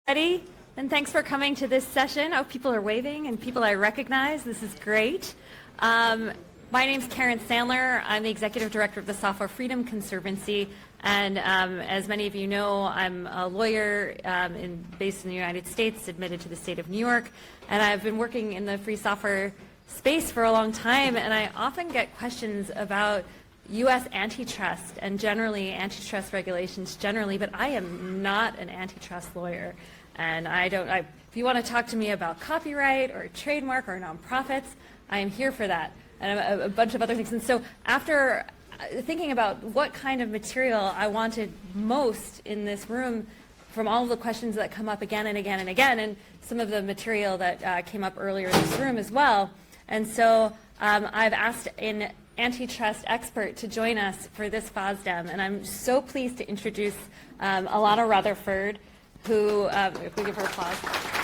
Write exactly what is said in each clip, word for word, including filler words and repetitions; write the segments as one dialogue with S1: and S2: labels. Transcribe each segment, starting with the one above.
S1: Ready? And thanks for coming to this session. Oh, people are waving and people I recognize. This is great. Um, my name's Karen Sandler. I'm the Executive Director of the Software Freedom Conservancy. And um, as many of you know, I'm a lawyer um, in, based in the United States, admitted to the state of New York. And I've been working in the free software space for a long time. And I often get questions about U S antitrust and generally antitrust regulations generally, but I am not an antitrust lawyer. And I don't, I, if you want to talk to me about copyright or trademark or nonprofits, I am here for that. And a, a bunch of other things. And so after thinking about what kind of material I wanted most in this room from all of the questions that come up again and again and again, and some of the material that uh, came up earlier in this room as well. And so um, I've asked an antitrust expert to join us for this FOSDEM, and I'm so pleased to introduce um, Alana Rutherford, who, um, if we give her applause,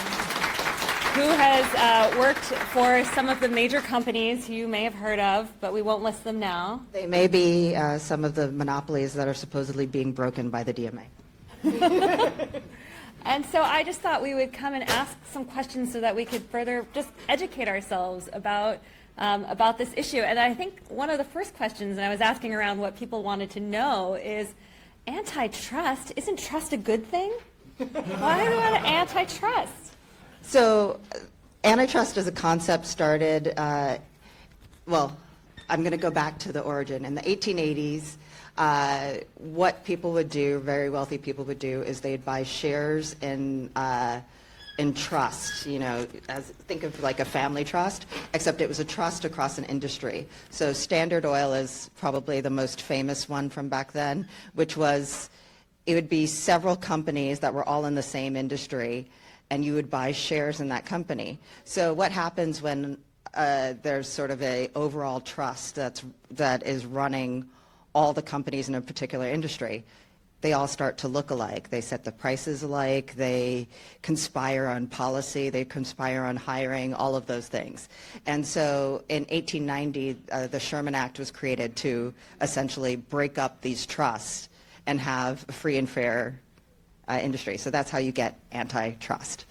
S1: who has uh, worked for some of the major companies you may have heard of, but we won't list them now.
S2: They may be uh, some of the monopolies that are supposedly being broken by the D M A.
S1: And so I just thought we would come and ask some questions so that we could further just educate ourselves about Um, about this issue. And I think one of the first questions, and I was asking around what people wanted to know, is antitrust, isn't trust a good thing? Why do we want antitrust?
S2: So uh, antitrust as a concept started, uh, well, I'm going to go back to the origin. In the eighteen eighties, uh, what people would do, very wealthy people would do, is they'd buy shares in uh, in trust, you know, as think of like a family trust, except it was a trust across an industry. So Standard Oil is probably the most famous one from back then, which was, it would be several companies that were all in the same industry, and you would buy shares in that company. So what happens when uh, there's sort of a overall trust that's, that is running all the companies in a particular industry? They all start to look alike. They set the prices alike. They conspire on policy. They conspire on hiring, all of those things. And so in eighteen ninety, uh, the Sherman Act was created to essentially break up these trusts and have a free and fair uh, industry. So that's how you get antitrust.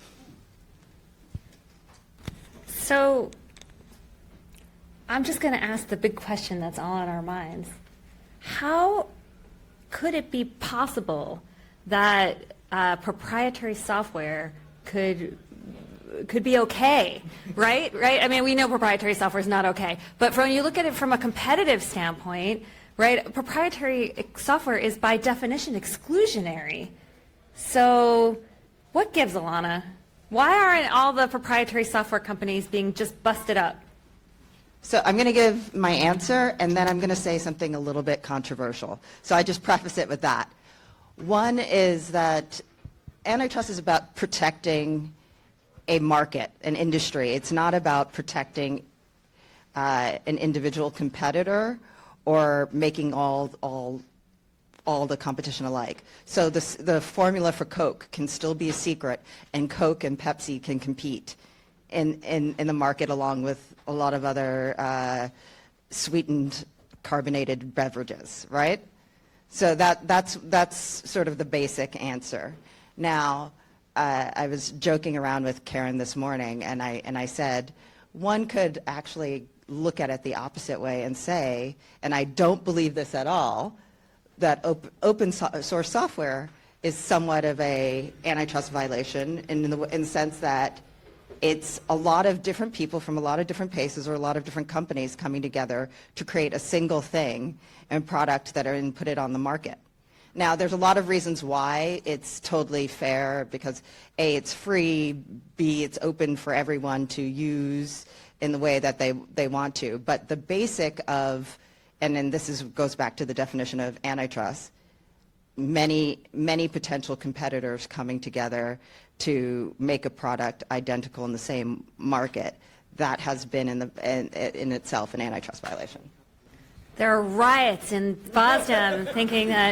S1: So I'm just going to ask the big question that's all on our minds. How could it be possible that uh, proprietary software could could be okay, right? Right? I mean, we know proprietary software is not okay, but when you look at it from a competitive standpoint, right? Proprietary software is by definition exclusionary. So, what gives, Alana? Why aren't all the proprietary software companies being just busted up?
S2: So I'm going to give my answer, and then I'm going to say something a little bit controversial. So I just preface it with that. One is that antitrust is about protecting a market, an industry. It's not about protecting uh, an individual competitor or making all, all, all the competition alike. So the, the formula for Coke can still be a secret, and Coke and Pepsi can compete in, in, in the market along with a lot of other uh, sweetened carbonated beverages, right? So that, that's, that's sort of the basic answer. Now, uh, I was joking around with Karen this morning, and I, and I said, one could actually look at it the opposite way and say, and I don't believe this at all, that op open so source software is somewhat of a antitrust violation in the, in the sense that it's a lot of different people from a lot of different places or a lot of different companies coming together to create a single thing and product that are and put it on the market. Now, there's a lot of reasons why it's totally fair because A, it's free, B, it's open for everyone to use in the way that they, they want to. But the basic of, and then this is, goes back to the definition of antitrust, many, many potential competitors coming together to make a product identical in the same market, that has been in, the, in, in itself an antitrust violation.
S1: There are riots in FOSDEM thinking that...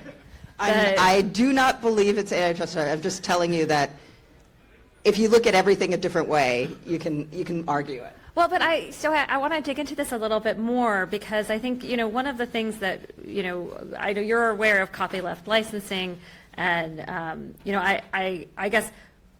S1: that
S2: I do not believe it's antitrust. I'm just telling you that if you look at everything a different way, you can, you can argue it.
S1: Well, but I, so I, I want to dig into this a little bit more because I think, you know, one of the things that, you know, I know you're aware of copyleft licensing And, um, you know, I, I, I guess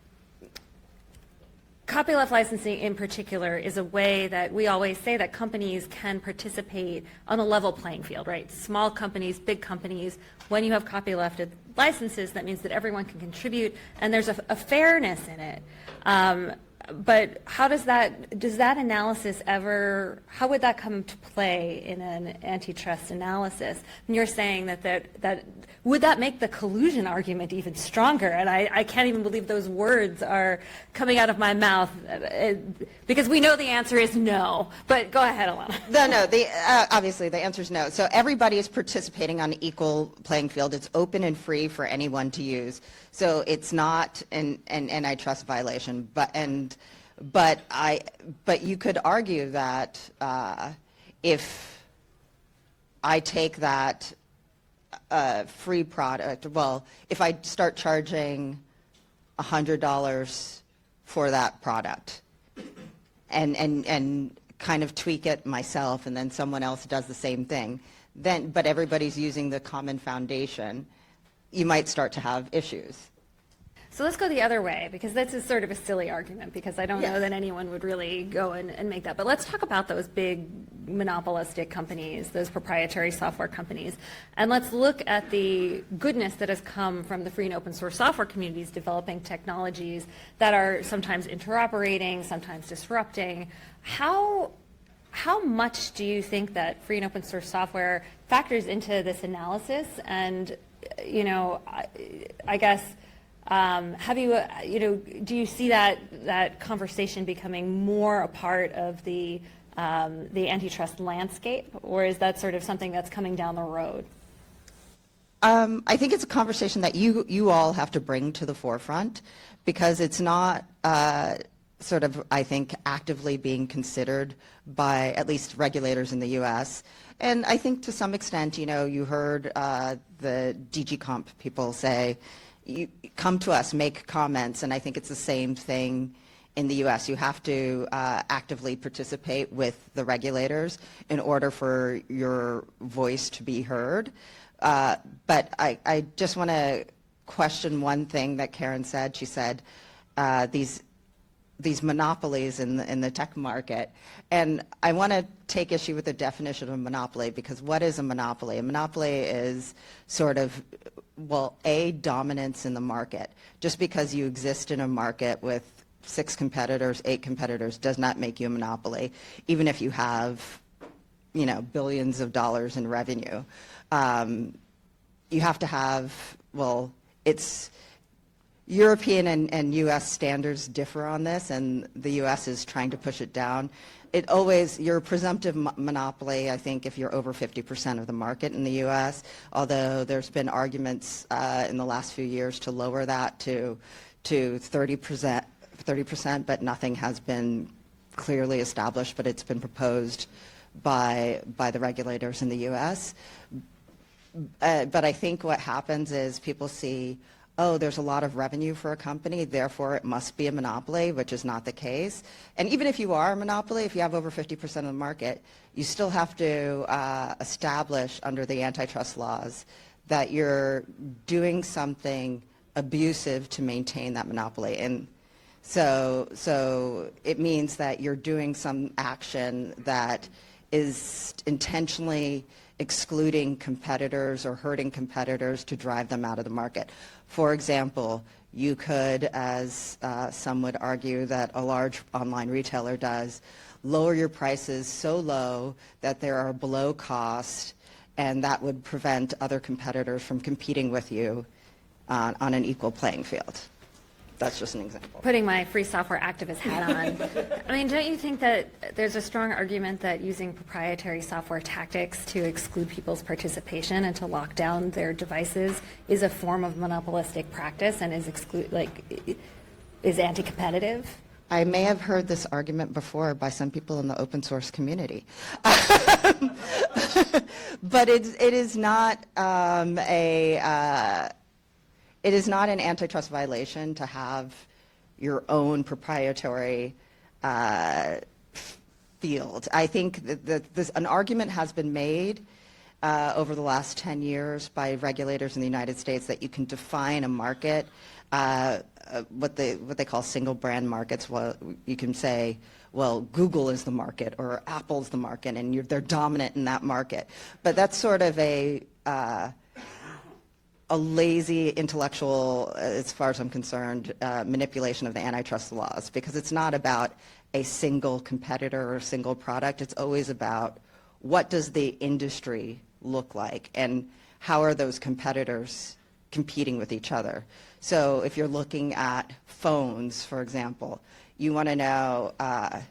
S1: copyleft licensing in particular is a way that we always say that companies can participate on a level playing field, right? Small companies, big companies, when you have copylefted licenses, that means that everyone can contribute and there's a, a fairness in it. Um, but how does that, does that analysis ever, how would that come to play in an antitrust analysis? And you're saying that, that, that would that make the collusion argument even stronger? And I, I can't even believe those words are coming out of my mouth, uh, because we know the answer is no. But go ahead, Alana.
S2: No, no, the, uh, obviously the answer is no. So everybody is participating on an equal playing field. It's open and free for anyone to use. So it's not an, an antitrust violation. But, and, but, I, but you could argue that uh, if I take that uh, free product, well, if I start charging one hundred dollars for that product, and, and, and kind of tweak it myself, and then someone else does the same thing, then, but everybody's using the common foundation, you might start to have issues.
S1: So let's go the other way, because this is sort of a silly argument, because I don't
S2: Yes.
S1: know that anyone would really go and, and make that. But let's talk about those big monopolistic companies, those proprietary software companies. And let's look at the goodness that has come from the free and open source software communities developing technologies that are sometimes interoperating, sometimes disrupting. How How much do you think that free and open source software factors into this analysis? And, you know, I, I guess, um, have you, uh, you know, do you see that, that conversation becoming more a part of the, um, the antitrust landscape? Or is that sort of something that's coming down the road?
S2: Um, I think it's a conversation that you, you all have to bring to the forefront, because it's not uh, sort of, I think, actively being considered by at least regulators in the U S. And I think to some extent, you know, you heard uh, the D G Comp people say, you come to us, make comments, and I think it's the same thing in the U S. You have to uh, actively participate with the regulators in order for your voice to be heard. Uh, but I, I just want to question one thing that Karen said. She said uh, these these monopolies in the, in the tech market. And I want to take issue with the definition of monopoly, because what is a monopoly? A monopoly is sort of, well, a dominance in the market. Just because you exist in a market with six competitors, eight competitors, does not make you a monopoly, even if you have, you know, billions of dollars in revenue. Um, you have to have, well, it's, European and, and U S standards differ on this, and the U S is trying to push it down. It always, you're a presumptive mo monopoly, I think, if you're over fifty percent of the market in the U S, although there's been arguments uh, in the last few years to lower that to, to thirty percent, thirty percent, but nothing has been clearly established, but it's been proposed by, by the regulators in the U S. Uh, but I think what happens is people see, oh, there's a lot of revenue for a company, therefore it must be a monopoly, which is not the case. And even if you are a monopoly, if you have over fifty percent of the market, you still have to uh, establish under the antitrust laws that you're doing something abusive to maintain that monopoly. And so, so it means that you're doing some action that is intentionally excluding competitors or hurting competitors to drive them out of the market. For example, you could, as uh, some would argue that a large online retailer does, lower your prices so low that they are below cost, and that would prevent other competitors from competing with you uh, on an equal playing field. That's just an example.
S1: Putting my free software activist hat on. I mean, don't you think that there's a strong argument that using proprietary software tactics to exclude people's participation and to lock down their devices is a form of monopolistic practice and is exclude like is anti-competitive?
S2: I may have heard this argument before by some people in the open source community. But it's, it is not um, a uh, It is not an antitrust violation to have your own proprietary uh, field. I think that, that this, an argument has been made uh, over the last ten years by regulators in the United States that you can define a market, uh, uh, what they what they call single brand markets. Well, you can say, well, Google is the market or Apple's the market, and you're, they're dominant in that market. But that's sort of a uh, a lazy intellectual, as far as I'm concerned, uh, manipulation of the antitrust laws, because it's not about a single competitor or a single product. It's always about what does the industry look like and how are those competitors competing with each other. So if you're looking at phones, for example, you want to know, uh,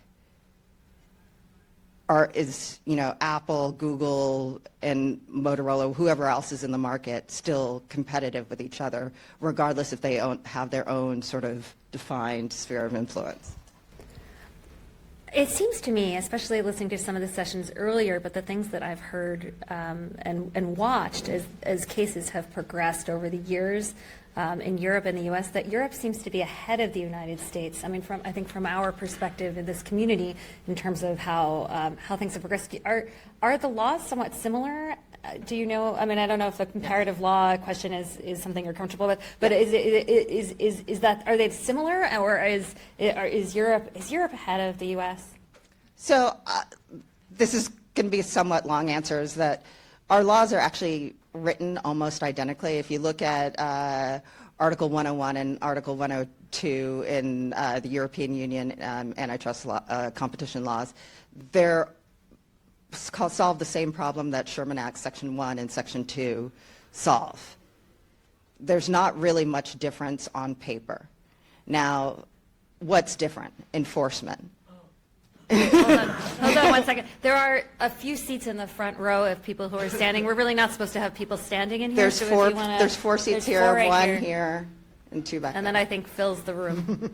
S2: are, is, you know, Apple, Google, and Motorola, whoever else is in the market, still competitive with each other, regardless if they own, have their own sort of defined sphere of influence?
S1: It seems to me, especially listening to some of the sessions earlier, but the things that I've heard um, and, and watched as, as cases have progressed over the years um, in Europe and the U S, that Europe seems to be ahead of the United States. I mean, from I think from our perspective in this community, in terms of how um, how things have progressed, are are the laws somewhat similar? Uh, do you know? I mean, I don't know if the comparative law question is, is something you're comfortable with, but is it, is is is that, are they similar, or is is Europe is Europe ahead of the U S?
S2: So uh, this is going to be a somewhat long answer. Is that our laws are actually written almost identically. If you look at uh, Article one oh one and Article one oh two in uh, the European Union um, antitrust law, uh, competition laws, they're solve the same problem that Sherman Act Section one and Section two solve. There's not really much difference on paper. Now, what's different? Enforcement.
S1: Hold on, hold on one second. There are a few seats in the front row of people who are standing. We're really not supposed to have people standing in here.
S2: There's
S1: so
S2: four.
S1: If you wanna,
S2: there's four seats
S1: there's
S2: here,
S1: four right
S2: one
S1: here.
S2: here, and two back
S1: And
S2: there.
S1: then I think fills the room.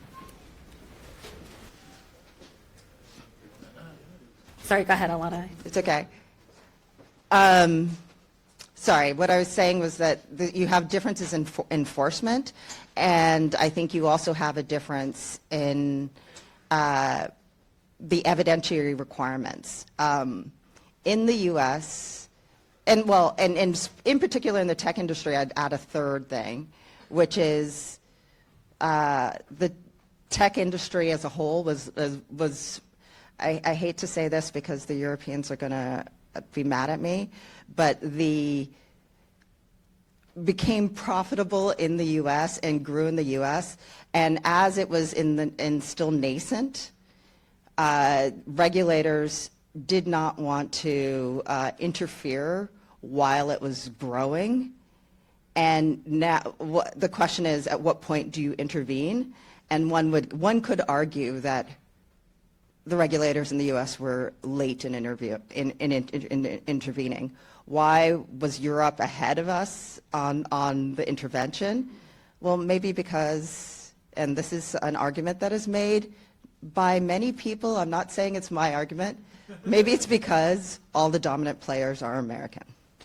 S1: Sorry, go ahead, Alana.
S2: It's okay. Um, sorry, what I was saying was that the, you have differences in for, enforcement, and I think you also have a difference in uh, the evidentiary requirements. Um, in the U S, and well, and, and in particular in the tech industry, I'd add a third thing, which is uh, the tech industry as a whole was, was, was I, I hate to say this because the Europeans are going to be mad at me, but the became profitable in the U S and grew in the U S, and as it was in the in still nascent, uh, regulators did not want to uh, interfere while it was growing. And now what, the question is, at what point do you intervene? And one would one could argue that the regulators in the U S were late in, interview, in, in, in, in intervening. Why was Europe ahead of us on, on the intervention? Well, maybe because, and this is an argument that is made by many people, I'm not saying it's my argument, maybe it's because all the dominant players are American.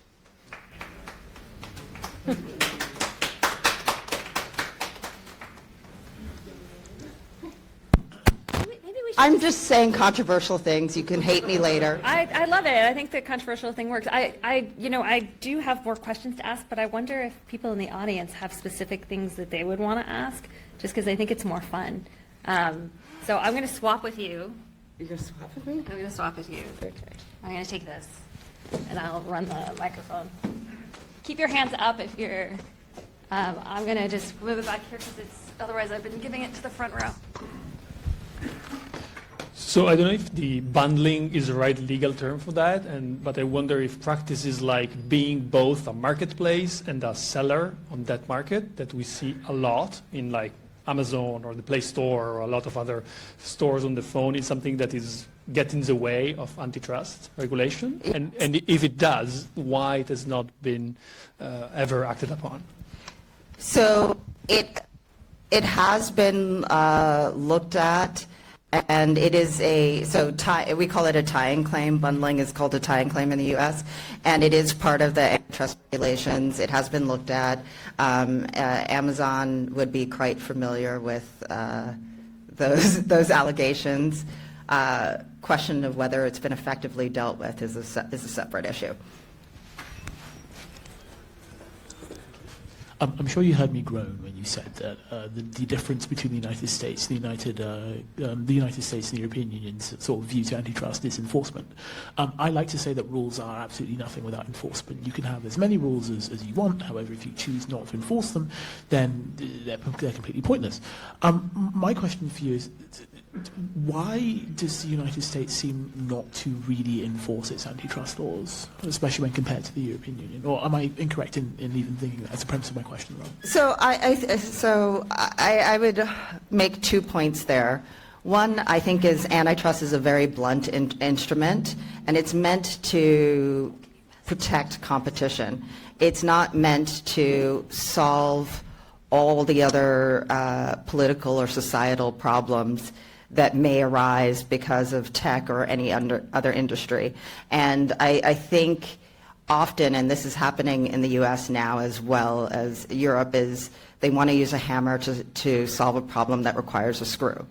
S2: I'm just saying controversial things. You can hate me later.
S1: I, I love it. I think the controversial thing works. I, I, you know, I do have more questions to ask, but I wonder if people in the audience have specific things that they would want to ask, just because I think it's more fun. Um, so I'm going to swap with you.
S2: You're going to swap with me?
S1: I'm going to swap with you.
S2: Okay.
S1: I'm going to take this, and I'll run the microphone. Keep your hands up if you're. Um, I'm going to just move it back here because it's otherwise I've been giving it to the front row.
S3: So I don't know if the bundling is the right legal term for that, and but I wonder if practices like being both a marketplace and a seller on that market that we see a lot in like Amazon or the Play Store or a lot of other stores on the phone is something that is getting in the way of antitrust regulation, and, and if it does, why it has not been uh, ever acted upon?
S2: So it it has been uh, looked at. And it is a, so tie, we call it a tie-in claim. Bundling is called a tie-in claim in the U S, and it is part of the antitrust regulations. It has been looked at. Um, uh, Amazon would be quite familiar with uh, those those allegations. Uh, question of whether it's been effectively dealt with is a, se- is a separate issue.
S4: Um, I'm sure you heard me groan when you said that uh, the, the difference between the United States, the United, uh, um, the United States and the European Union's sort of view to antitrust is enforcement. Um, I like to say that rules are absolutely nothing without enforcement. You can have as many rules as, as you want. However, if you choose not to enforce them, then they're, they're completely pointless. Um, my question for you is, why does the United States seem not to really enforce its antitrust laws, especially when compared to the European Union? Or am I incorrect in, in even thinking that? That's the premise of my question wrong?
S2: So I, I so I, I would make two points there. One, I think, is antitrust is a very blunt in, instrument, and it's meant to protect competition. It's not meant to solve all the other uh, political or societal problems that may arise because of tech or any under, other industry. And I, I think often, and this is happening in the U S now as well as Europe, is they want to use a hammer to, to solve a problem that requires a screw.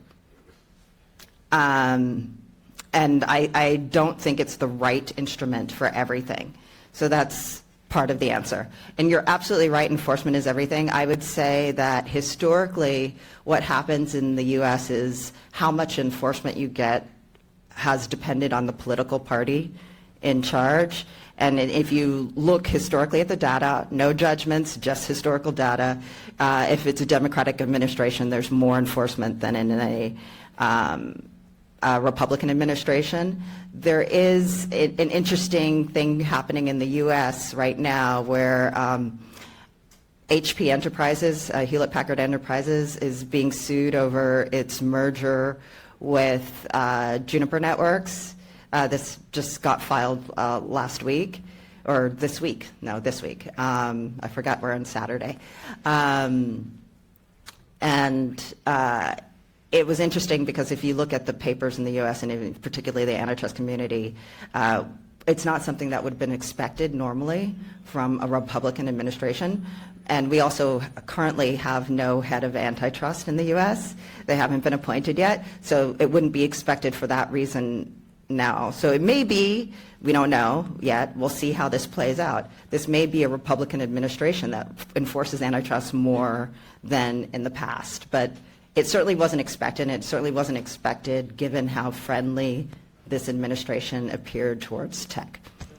S2: Um, and I, I don't think it's the right instrument for everything. So that's part of the answer. And you're absolutely right, enforcement is everything. I would say that historically what happens in the U S is how much enforcement you get has depended on the political party in charge. And if you look historically at the data, no judgments, just historical data, uh, if it's a Democratic administration, there's more enforcement than in a um, Uh, Republican administration. There is a, an interesting thing happening in the U S right now where um, H P Enterprises, uh, Hewlett-Packard Enterprises, is being sued over its merger with uh, Juniper Networks. Uh, this just got filed uh, last week, or this week, no, this week. Um, I forgot we're on Saturday. Um, and uh, It was interesting because if you look at the papers in the U S and even particularly the antitrust community, uh, it's not something that would have been expected normally from a Republican administration. And we also currently have no head of antitrust in the U S. They haven't been appointed yet, so it wouldn't be expected for that reason now. So it may be, we don't know yet, we'll see how this plays out. This may be a Republican administration that enforces antitrust more than in the past. But it certainly wasn't expected, and it certainly wasn't expected given how friendly this administration appeared towards tech.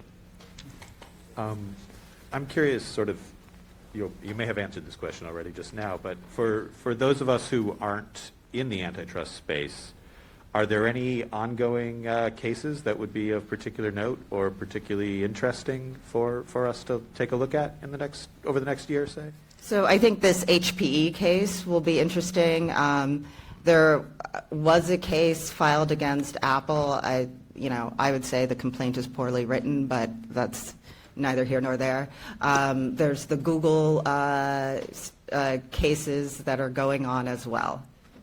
S5: Um, I'm curious, sort of, you you may have answered this question already just now, but for, for those of us who aren't in the antitrust space, are there any ongoing uh, cases that would be of particular note or particularly interesting for, for us to take a look at in the next, over the next year, say?
S2: So I think this H P E case will be interesting. Um, there was a case filed against Apple. I, you know, I would say the complaint is poorly written, but that's neither here nor there. Um, there's the Google uh, uh, cases that are going on as well.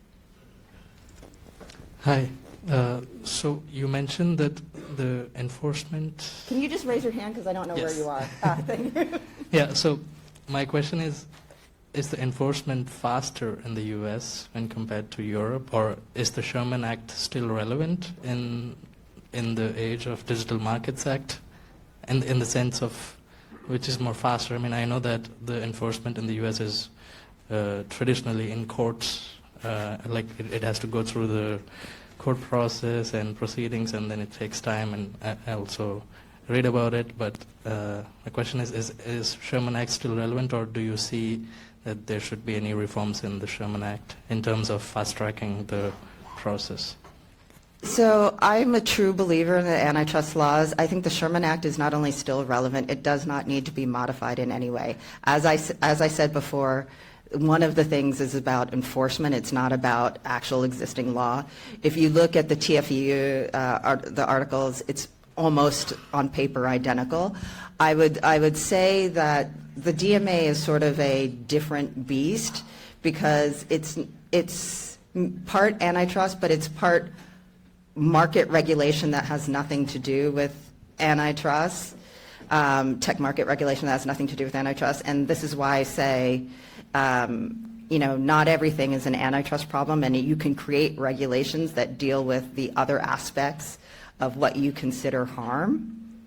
S6: Hi. Uh, so you mentioned that the enforcement.
S2: Can you just raise your hand because I don't know
S6: Yes.
S2: where you are? Ah, thank you.
S6: Yeah. So my question is, is the enforcement faster in the U S when compared to Europe, or is the Sherman Act still relevant in in the age of Digital Markets Act, and in the sense of which is more faster? I mean, I know that the enforcement in the U S is uh, traditionally in courts, uh, like it, it has to go through the court process and proceedings, and then it takes time, and I also read about it. But uh, my question is, is, is Sherman Act still relevant, or do you see that there should be any reforms in the Sherman Act in terms of fast-tracking the process?
S2: So I'm a true believer in the antitrust laws. I think the Sherman Act is not only still relevant, it does not need to be modified in any way. As I, as I said before, one of the things is about enforcement. It's not about actual existing law. If you look at the T F U, uh, art, the articles, it's almost on paper identical. I would, I would say that the D M A is sort of a different beast because it's, it's part antitrust, but it's part market regulation that has nothing to do with antitrust, um, tech market regulation that has nothing to do with antitrust. And this is why I say, um, you know, not everything is an antitrust problem, and you can create regulations that deal with the other aspects of what you consider harm.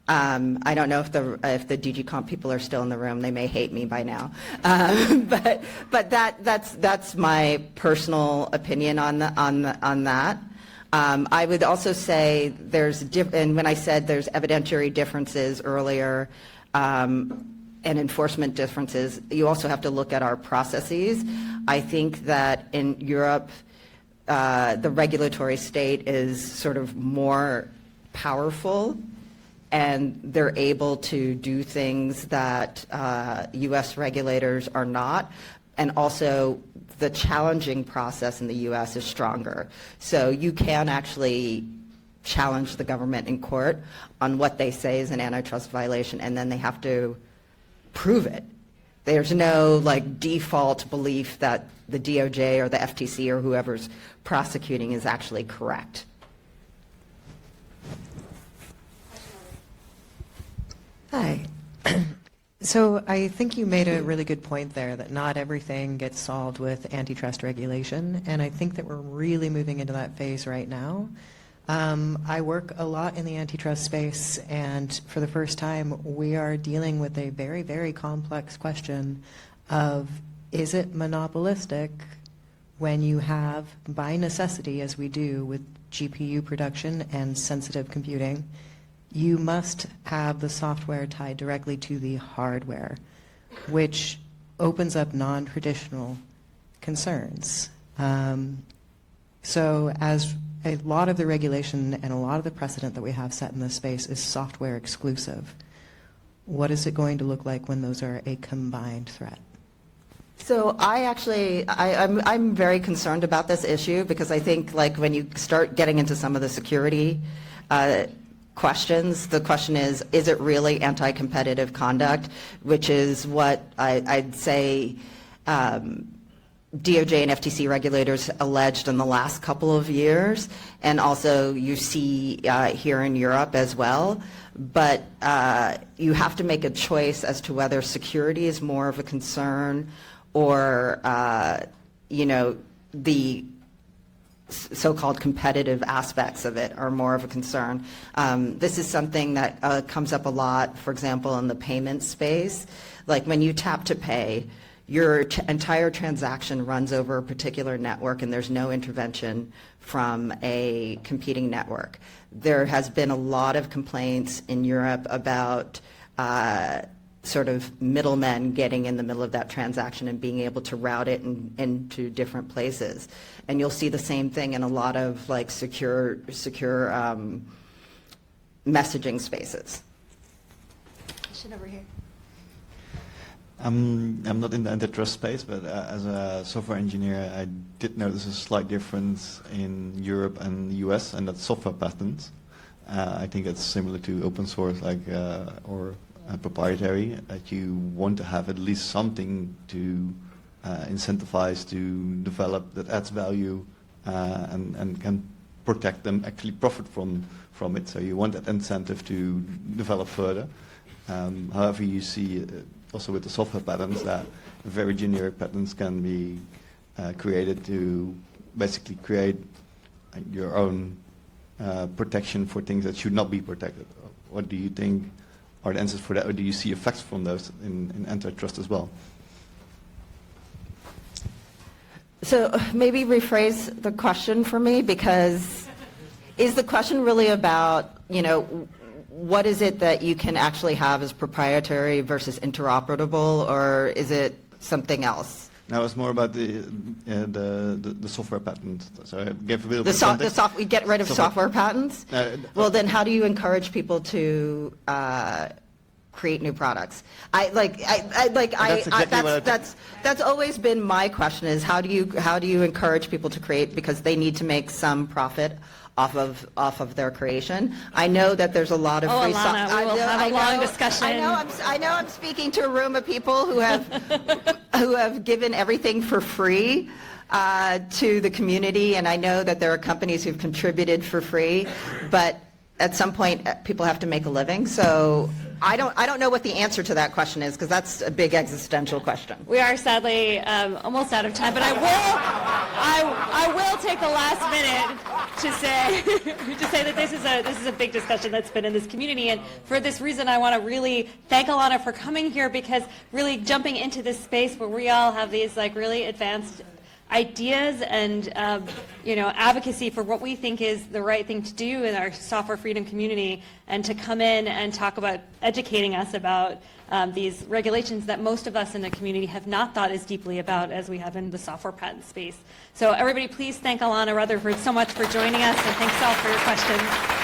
S2: Um, I don't know if the if the D G Comp people are still in the room. They may hate me by now, um, but but that that's that's my personal opinion on the, on the, on that. Um, I would also say there's diff- and when I said there's evidentiary differences earlier um, and enforcement differences, you also have to look at our processes. I think that in Europe, uh, the regulatory state is sort of more powerful, and they're able to do things that uh, U S regulators are not. And also, the challenging process in the U S is stronger. So you can actually challenge the government in court on what they say is an antitrust violation, and then they have to prove it. There's no like default belief that the D O J or the F T C or whoever's prosecuting is actually correct.
S7: Hi. So I think you made a really good point there that not everything gets solved with antitrust regulation, and I think that we're really moving into that phase right now. Um, I work a lot in the antitrust space, and for the first time, we are dealing with a very, very complex question of, is it monopolistic when you have, by necessity, as we do with G P U production and sensitive computing, you must have the software tied directly to the hardware, which opens up non-traditional concerns. Um, so as a lot of the regulation and a lot of the precedent that we have set in this space is software exclusive, what is it going to look like when those are a combined threat?
S2: So I actually, I, I'm, I'm very concerned about this issue, because I think like when you start getting into some of the security uh, questions, the question is, is it really anti-competitive conduct, which is what I, I'd say um, D O J and F T C regulators alleged in the last couple of years, and also you see uh, here in Europe as well. But uh, you have to make a choice as to whether security is more of a concern, or uh, you know, the so-called competitive aspects of it are more of a concern. Um, this is something that uh, comes up a lot, for example, in the payment space. Like when you tap to pay, your t- entire transaction runs over a particular network, and there's no intervention from a competing network. There has been a lot of complaints in Europe about uh, sort of middlemen getting in the middle of that transaction and being able to route it in, into different places. And you'll see the same thing in a lot of like secure, secure um, messaging spaces.
S1: Question over here.
S8: Um, I'm not in the antitrust space, but uh, as a software engineer, I did notice a slight difference in Europe and the U S, and that's software patents. Uh, I think it's similar to open source, like uh, or uh, proprietary, that you want to have at least something to uh, incentivize to develop that adds value uh, and, and can protect them, actually profit from, from it. So you want that incentive to develop further. Um, however, you see uh, also with the software patents that very generic patents can be uh, created to basically create uh, your own uh, protection for things that should not be protected. What do you think are the answers for that, or do you see effects from those in, in antitrust as well?
S2: So maybe rephrase the question for me, because is the question really about, you know, what is it that you can actually have as proprietary versus interoperable, or is it something else?
S8: Now it's more about the uh, the, the the software patent. So I gave a bit of
S2: The, so, the
S8: context.
S2: soft, we get rid of
S8: Software-
S2: software patents?
S8: Uh,
S2: Well, then how do you encourage people to uh, create new products? I like, I, I like, I,
S8: That's exactly
S2: I,
S8: what I
S2: that's,
S8: t-
S2: that's that's always been my question: is how do you how do you encourage people to create, because they need to make some profit off of off of their creation. I know that there's a lot of
S1: Oh,
S2: free
S1: Alana, we
S2: I
S1: will
S2: know-
S1: have a
S2: I
S1: long
S2: know-
S1: discussion.
S2: I know I'm s- I know I'm speaking to a room of people who have who have given everything for free uh, to the community, and I know that there are companies who've contributed for free, but at some point uh, people have to make a living. So I don't I don't know what the answer to that question is, because that's a big existential question.
S1: We are sadly um, almost out of time, but I will, I, I will take the last minute to say to say that this is a this is a big discussion that's been in this community, and for this reason, I want to really thank Alana for coming here, because really jumping into this space where we all have these like really advanced ideas and um, you know, advocacy for what we think is the right thing to do in our software freedom community, and to come in and talk about educating us about um, these regulations that most of us in the community have not thought as deeply about as we have in the software patent space. So everybody, please thank Alana Rutherford so much for joining us, and thanks all for your questions.